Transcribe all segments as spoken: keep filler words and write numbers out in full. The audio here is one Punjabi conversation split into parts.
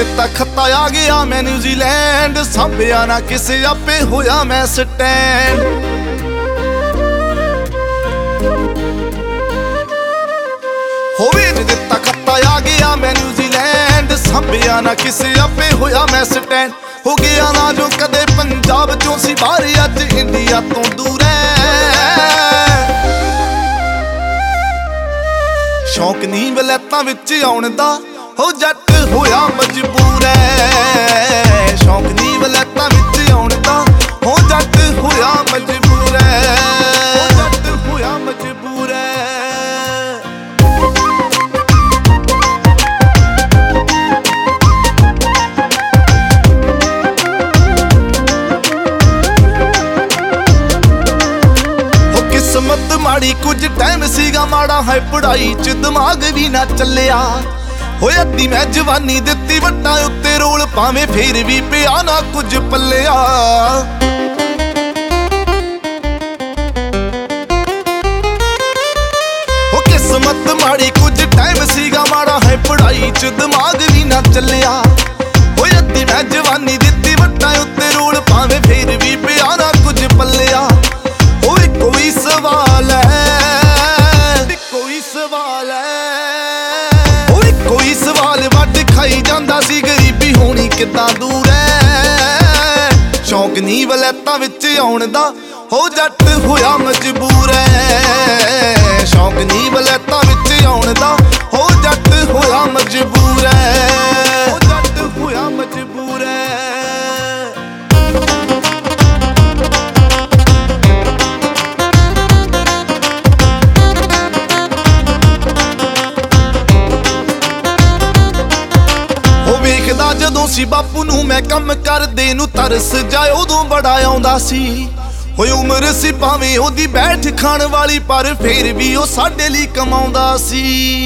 ਦਿੱਤਾ ਖੱਤਾ ਆ ਗਿਆ ਮੈਂ ਨਿਊਜ਼ੀਲੈਂਡ, ਸਾਂਭਿਆ ਨਾ ਕਿਸੇ ਆਪੇ ਹੋਇਆ ਮੈਂ ਸਟੈਂਡ। ਹੋਵੇ ਦਿੱਤਾ ਖੱਤਾ ਆ ਗਿਆ ਮੈਂ ਨਿਊਜ਼ੀਲੈਂਡ, ਸਾਂਭਿਆ ਨਾ ਕਿਸੇ ਆਪੇ ਹੋਇਆ ਮੈਂ ਸਟੈਂਡ। ਹੋ ਗਿਆ ਨਾ ਜੋ ਕਦੇ ਪੰਜਾਬ ਚੋਂ ਸੀ ਬਾਹਰ, ਅੱਜ ਇੰਡੀਆ ਤੋਂ ਦੂਰ ਐ। ਸ਼ੌਂਕ ਨੀ ਵਲੈਤਾਂ ਵਿੱਚ ਆਉਣ ਦਾ, ਹੋ ਜੱਟ ਹੋਇਆ ਮਜਬੂਰ ਐ। ਸ਼ੌਂਕ ਨੀ ਵਲੈਤਾਂ ਵਿੱਚ ਆਉਣ ਦਾ, ਹੋ ਜੱਟ ਹੋਇਆ ਮਜਬੂਰ ਐ। ਹੋ ਜੱਟ ਹੋਇਆ ਮਜਬੂਰ ਐ। ਕਿਸਮਤ ਮਾੜੀ ਕੁਝ ਟਾਈਮ ਸੀਗਾ ਮਾੜਾ, ਹੈ ਪੜਾਈ ਚ ਦਿਮਾਗ ਵੀ ਨਾ ਚੱਲਿਆ। ਹੋਏ ਅੱਧੀ ਮੈਂ ਜਵਾਨੀ ਦਿੱਤੀ ਵੱਟਾਂ ਉੱਤੇ ਰੋਲ, ਭਾਵੇਂ ਫੇਰ ਵੀ ਪਿਆ ਨਾ ਕੁਝ ਪੱਲਿਆ। ਹੋ ਕਿਸਮਤ ਮਾੜੀ ਕੁਝ ਟਾਈਮ ਸੀਗਾ ਮਾੜਾ, ਹੈ ਪੜਾਈ ਚ ਦਿਮਾਗ ਵੀ ਨਾ ਚੱਲਿਆ। ਹੋਏ ਅੱਧੀ ਮੈਂ ਜਵਾਨੀ ਦਿੱਤੀ ਵੱਟਾਂ ਉੱਤੇ ਰੋਲ, ਭਾਵੇਂ ਫੇਰ ਵੀ ਪਿਆ ਨਾ ਕੁਝ ਪੱਲਿਆ। ਓਏ ਕੋਈ ਸਵਾਲ ਹੈ, ਕੋਈ ਸਵਾਲ ਹੈ, ਓਏ ਕੋਈ ਸਵਾਲ ਵੱਢ ਖਾਈ ਜਾਂਦਾ ਸੀ, ਗਰੀਬੀ ਹੋਣੀ ਕਿੱਦਾਂ ਦੂਰ ਐ। ਸ਼ੌਂਕ ਨੀ ਵਲੈਤਾਂ ਵਿੱਚ ਆਉਣ ਦਾ, ਹੋ ਜੱਟ ਹੋਇਆ ਮਜਬੂਰ ਐ। ਸ਼ੌਂਕ ਨੀ ਵਲੈਤਾਂ ਵਿੱਚ ਆਉਣ ਦਾ, ਹੋ ਜੱਟ ਹੋਇਆ ਮਜਬੂਰ ਐ। ਹੋ ਜੱਟ ਹੋਇਆ ਮਜਬੂਰ ਐ। ਵੇਖਦਾ ਜਦੋਂ ਸੀ ਬਾਪੂ ਨੂੰ ਮੈਂ ਕੰਮ ਕਰਦੇ ਨੂੰ, ਤਰਸ ਜਾਏ ਉਦੋਂ ਬੜਾ ਆਉਂਦਾ ਸੀ। ਹੋਏ ਉਮਰ ਸੀ ਭਾਵੇਂ ਉਹਦੀ ਬੈਠ ਖਾਣ ਵਾਲੀ, ਪਰ ਫੇਰ ਵੀ ਉਹ ਸਾਡੇ ਲਈ ਕਮਾਉਂਦਾ ਸੀ।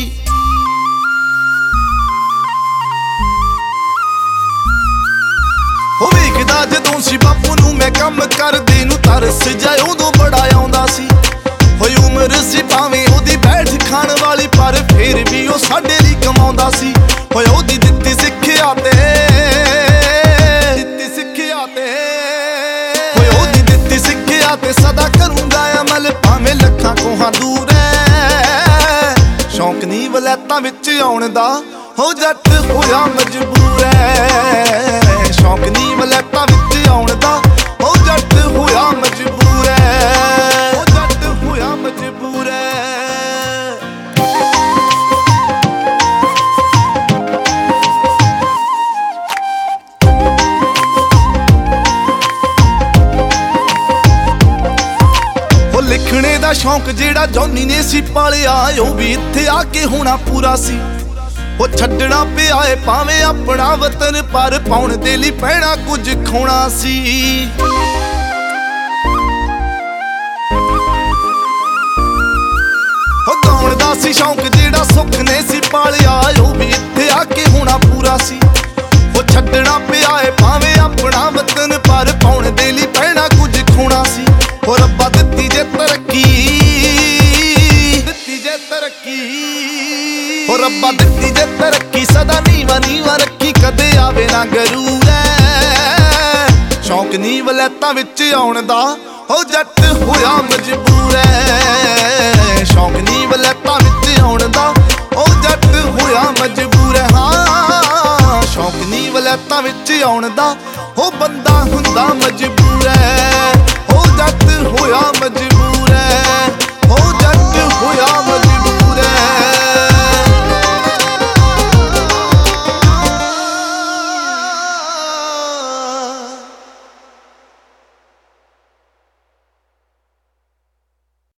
ਹੋ ਵੇਖਦਾ ਜਦੋਂ ਸੀ ਬਾਪੂ ਨੂੰ ਮੈਂ ਕੰਮ ਕਰਦੇ ਨੂੰ, ਤਰਸ ਜਾਏ ਉਦੋਂ ਬੜਾ ਆਉਂਦਾ ਸੀ। ਹੋਏ ਉਮਰ ਸੀ ਭਾਵੇਂ ਉਹਦੀ ਬੈਠ ਖਾਣ ਵਾਲੀ, ਪਰ ਫੇਰ ਵੀ ਉਹ ਸਾਡੇ ਲਈ ਕਮਾਉਂਦਾ ਸੀ। ਹੋਏ ਉਹਦੀ ਦਿੱਤੀ ਸਿੱਖਿਆ ਤੇ ਦਿੱਤੀ ਸਿੱਖਿਆ ਤੇ ਹੋਏ ਉਹਦੀ ਦਿੱਤੀ ਸਿੱਖਿਆ ਤੇ ਸਦਾ ਕਰੂੰਗਾ ਅਮਲ, ਭਾਵੇਂ ਲੱਖਾਂ ਕੋਹਾਂ ਦੂਰ ਐ। ਸ਼ੌਂਕ ਨੀ ਵਲੈਤਾਂ ਵਿੱਚ ਆਉਣ ਦਾ, ਹੋ ਜੱਟ ਹੋਇਆ ਮਜਬੂਰ ਐ। ਸ਼ੌਂਕ ਨੀ ਵਲੈਤਾਂ ਵਿੱਚ ਆਉਣ ਦਾ, ਹੋ ਜੱਟ ਹੋਇਆ ਮਜਬੂਰ ਐ। ਹੋ ਜੱਟ ਹੋਇਆ ਮਜਬੂਰ ਐ। ਲਿਖਣੇ ਦਾ ਸ਼ੌਂਕ ਜਿਹੜਾ ਜੌਨੀ ਨੇ ਸੀ ਪਾਲਿਆ, ਉਹ ਵੀ ਇੱਥੇ ਆ ਕੇ ਹੋਣਾ ਪੂਰਾ ਸੀ। ਉਹ ਛੱਡਣਾ ਪਿਆ ਏ ਭਾਵੇਂ ਆਪਣਾ ਵਤਨ, ਪਰ ਪਾਉਣ ਦੇ ਲਈ ਪੈਣਾ ਕੁਝ ਖੋਣਾ ਸੀ। ਉਹ ਗਾਉਣ ਦਾ ਸੀ ਸ਼ੌਂਕ ਜਿਹੜਾ ਸੁੱਖ ਨੇ ਸੀ ਪਾਲਿਆ, ਉਹ ਵੀ ਇੱਥੇ ਆ ਕੇ ਹੋਣਾ ਪੂਰਾ ਸੀ। ਉਹ ਛੱਡਣਾ ਪਿਆ ਏ ਭਾਵੇਂ ਆਪਣਾ ਵਤਨ, ਪਰ ਪਾਉਣ ਦੇ ਲਈ ਪੈਣਾ ਕੁਝ ਖੋਣਾ ਸੀ। ਹੋ ਰੱਬਾ ਦਿੱਤੀ ਜੇ ਤਰੱਕੀ, ਦਿੱਤੀ ਜੇ ਤਰੱਕੀ, ਹੋ ਰੱਬਾ ਦਿੱਤੀ ਜੇ ਤਰੱਕੀ, ਸਦਾ ਨੀਵਾਂ ਨੀਵਾਂ ਰੱਖੀ, ਕਦੇ ਆਵੇ ਨਾ ਗਰੂਰ ਐ। ਸ਼ੌਂਕ ਨੀ ਵਲੈਤਾਂ ਵਿੱਚ ਆਉਣ ਦਾ, ਹੋ ਜੱਟ ਹੋਇਆ ਮਜਬੂਰ ਐ। ਸ਼ੌਂਕ ਨੀ ਵਲੈਤਾਂ ਵਿੱਚ ਆਉਣ ਦਾ, ਹੋ ਜੱਟ ਹੋਇਆ ਮਜਬੂਰ ਐ। ਹਾਂ ਸ਼ੌਂਕ ਨੀ ਵਲੈਤਾਂ ਵਿੱਚ ਆਉਣ ਦਾ, ਹੋ ਬੰਦਾ ਹੁੰਦਾ ਮਜਬੂਰ ਐ। ਹੋ ਜੱਟ ਹੋਇਆ ਮਜਬੂਰ ਐ। ਹੋ